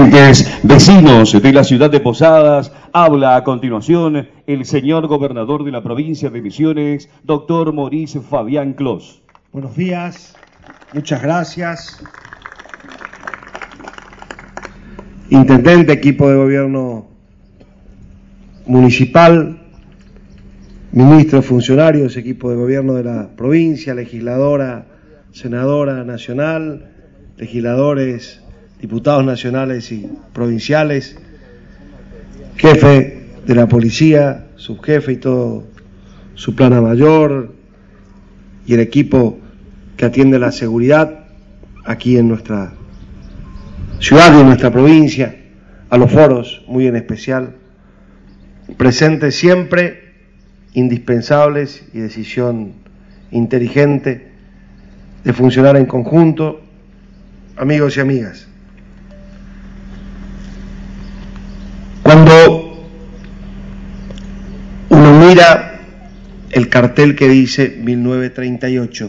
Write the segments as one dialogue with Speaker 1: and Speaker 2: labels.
Speaker 1: Oyentes, vecinos de la ciudad de Posadas, habla a continuación el señor gobernador de la provincia de Misiones, doctor Maurice Fabián Clos.
Speaker 2: Buenos días, muchas gracias. Intendente, equipo de gobierno municipal, ministros, funcionarios, equipo de gobierno de la provincia, legisladora, senadora nacional, legisladores, diputados nacionales y provinciales, jefe de la policía, subjefe y todo su plana mayor, y el equipo que atiende la seguridad aquí en nuestra ciudad y en nuestra provincia, a los foros muy en especial, presentes siempre, indispensables y decisión inteligente de funcionar en conjunto, amigos y amigas. Cuando uno mira el cartel que dice 1938,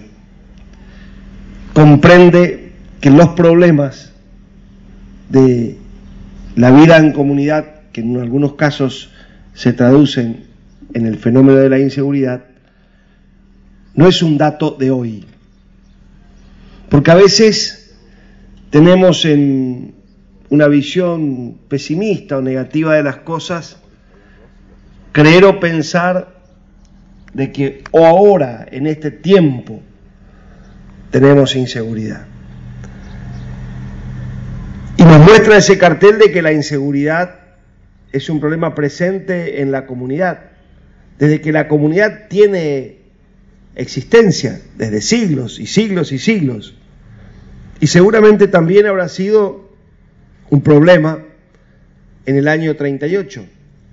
Speaker 2: comprende que los problemas de la vida en comunidad, que en algunos casos se traducen en el fenómeno de la inseguridad, no es un dato de hoy. Porque a veces tenemos en una visión pesimista o negativa de las cosas, creer o pensar de que o ahora, en este tiempo, tenemos inseguridad. Y nos muestra ese cartel de que la inseguridad es un problema presente en la comunidad, desde que la comunidad tiene existencia, desde siglos y siglos y siglos. Y seguramente también habrá sido un problema en el año 38.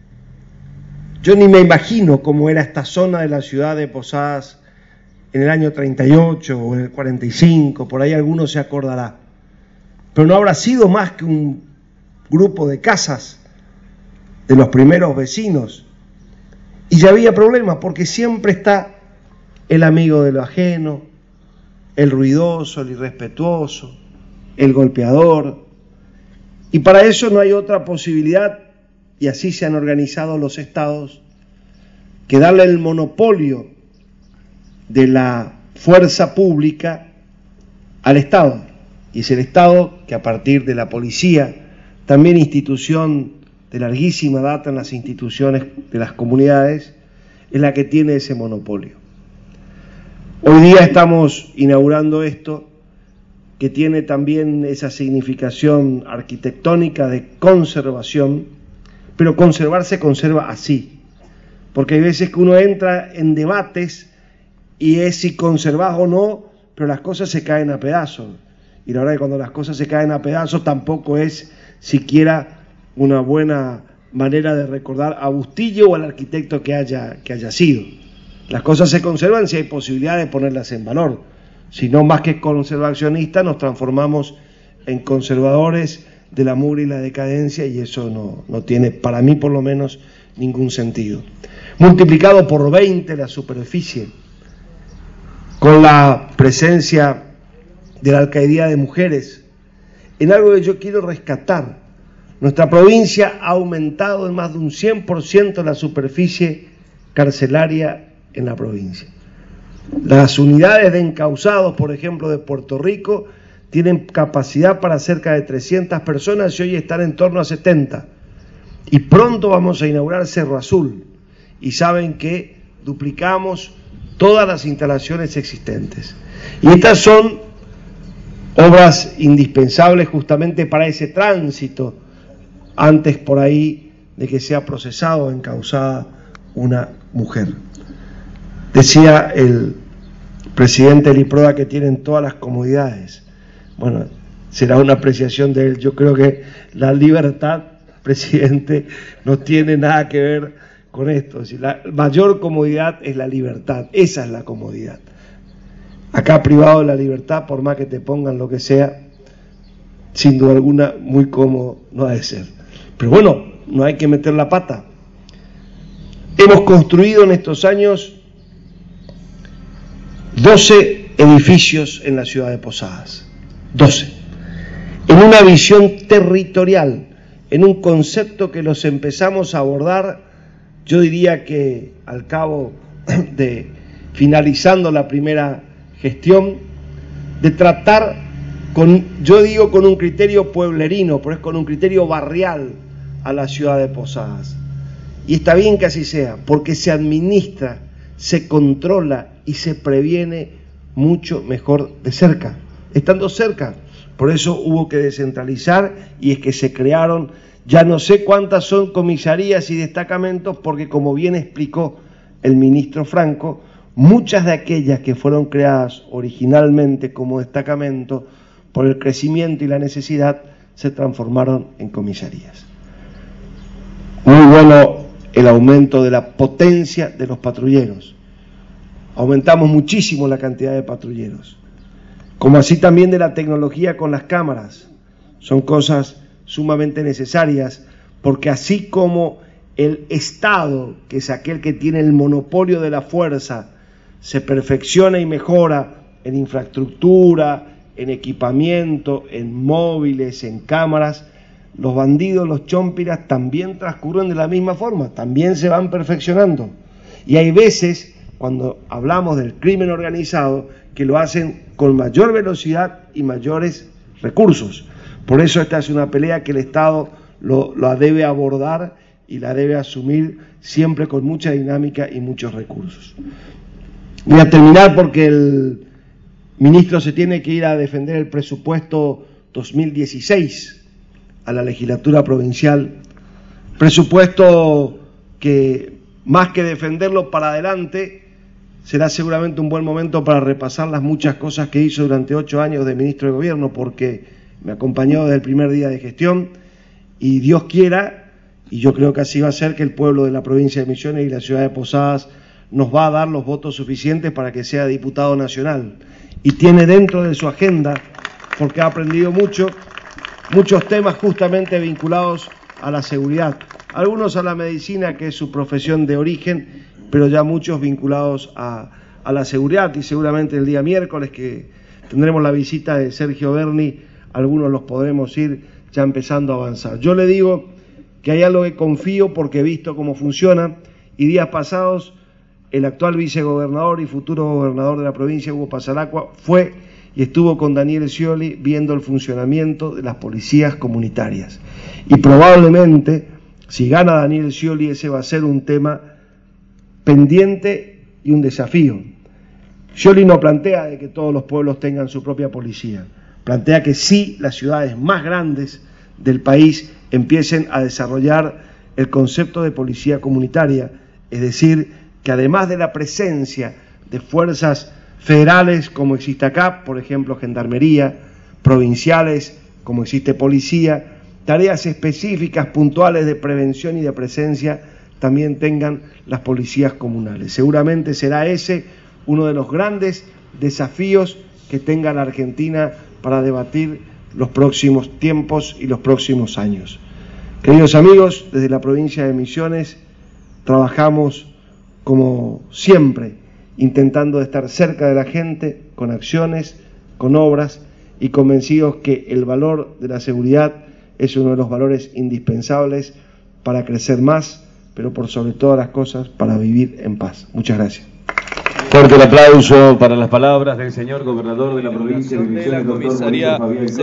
Speaker 2: Yo ni me imagino cómo era esta zona de la ciudad de Posadas en el año 38 o en el 45, por ahí alguno se acordará. Pero no habrá sido más que un grupo de casas de los primeros vecinos. Y ya había problemas, porque siempre está el amigo de lo ajeno, el ruidoso, el irrespetuoso, el golpeador. Y para eso no hay otra posibilidad, y así se han organizado los estados, que darle el monopolio de la fuerza pública al Estado. Y es el Estado que, a partir de la policía, también institución de larguísima data en las instituciones de las comunidades, es la que tiene ese monopolio. Hoy día estamos inaugurando esto, que tiene también esa significación arquitectónica de conservación, pero conservar se conserva así, porque hay veces que uno entra en debates y es si conservar o no, pero las cosas se caen a pedazos. Y la verdad es que cuando las cosas se caen a pedazos tampoco es siquiera una buena manera de recordar a Bustillo o al arquitecto que haya sido. Las cosas se conservan si hay posibilidad de ponerlas en valor. Si no, más que conservacionistas, nos transformamos en conservadores de la mugre y la decadencia, y eso no tiene, para mí por lo menos, ningún sentido. Multiplicado por 20 la superficie, con la presencia de la alcaldía de mujeres, en algo que yo quiero rescatar. Nuestra provincia ha aumentado en más de un 100% la superficie carcelaria en la provincia. Las unidades de encausados, por ejemplo, de Puerto Rico, tienen capacidad para cerca de 300 personas y hoy están en torno a 70. Y pronto vamos a inaugurar Cerro Azul. Y saben que duplicamos todas las instalaciones existentes. Y estas son obras indispensables justamente para ese tránsito, antes por ahí de que sea procesado o encausada una mujer. Decía el presidente del IPRODA que tienen todas las comodidades. Bueno, será una apreciación de él. Yo creo que la libertad, presidente, no tiene nada que ver con esto. Si la mayor comodidad es la libertad, esa es la comodidad. Acá privado de la libertad, por más que te pongan lo que sea, sin duda alguna, muy cómodo no ha de ser. Pero bueno, no hay que meter la pata. Hemos construido en estos años 12 edificios en la ciudad de Posadas. 12. en una visión territorial, en un concepto que los empezamos a abordar, yo diría que al cabo de finalizando la primera gestión, de tratar con, yo digo con un criterio pueblerino, pero es con un criterio barrial a la ciudad de Posadas. Y está bien que así sea, porque se administra, se controla y se previene mucho mejor de cerca, estando cerca. Por eso hubo que descentralizar y es que se crearon, ya no sé cuántas son comisarías y destacamentos, porque como bien explicó el ministro Franco, muchas de aquellas que fueron creadas originalmente como destacamento, por el crecimiento y la necesidad, se transformaron en comisarías. Muy bueno el aumento de la potencia de los patrulleros. Aumentamos muchísimo la cantidad de patrulleros. Como así también de la tecnología con las cámaras. Son cosas sumamente necesarias, porque así como el Estado, que es aquel que tiene el monopolio de la fuerza, se perfecciona y mejora en infraestructura, en equipamiento, en móviles, en cámaras, los bandidos, los chompiras también transcurren de la misma forma, también se van perfeccionando. Y hay veces, cuando hablamos del crimen organizado, que lo hacen con mayor velocidad y mayores recursos. Por eso esta es una pelea que el Estado la debe abordar y la debe asumir siempre con mucha dinámica y muchos recursos. Voy a terminar porque el ministro se tiene que ir a defender el presupuesto 2016 a la legislatura provincial, presupuesto que más que defenderlo para adelante, será seguramente un buen momento para repasar las muchas cosas que hizo durante 8 años de ministro de Gobierno, porque me acompañó desde el primer día de gestión y Dios quiera, y yo creo que así va a ser, que el pueblo de la provincia de Misiones y la ciudad de Posadas nos va a dar los votos suficientes para que sea diputado nacional. Y tiene dentro de su agenda, porque ha aprendido muchos temas justamente vinculados a la seguridad. Algunos a la medicina, que es su profesión de origen, pero ya muchos vinculados a la seguridad. Y seguramente el día miércoles, que tendremos la visita de Sergio Berni, algunos los podremos ir ya empezando a avanzar. Yo le digo que hay algo que confío porque he visto cómo funciona, y días pasados el actual vicegobernador y futuro gobernador de la provincia, Hugo Pasaracua, fue y estuvo con Daniel Scioli viendo el funcionamiento de las policías comunitarias. Y probablemente, si gana Daniel Scioli, ese va a ser un tema pendiente y un desafío. Scioli no plantea de que todos los pueblos tengan su propia policía, plantea que sí las ciudades más grandes del país empiecen a desarrollar el concepto de policía comunitaria, es decir, que además de la presencia de fuerzas federales como existe acá, por ejemplo gendarmería, provinciales como existe policía, tareas específicas, puntuales de prevención y de presencia también tengan las policías comunales. Seguramente será ese uno de los grandes desafíos que tenga la Argentina para debatir los próximos tiempos y los próximos años. Queridos amigos, desde la provincia de Misiones trabajamos como siempre, intentando estar cerca de la gente, con acciones, con obras, y convencidos que el valor de la seguridad es uno de los valores indispensables para crecer más, pero por sobre todas las cosas, para vivir en paz. Muchas gracias.
Speaker 1: Fuerte el aplauso para las palabras del señor gobernador de la provincia de Misiones, doctor Mauricio Fabián Clos.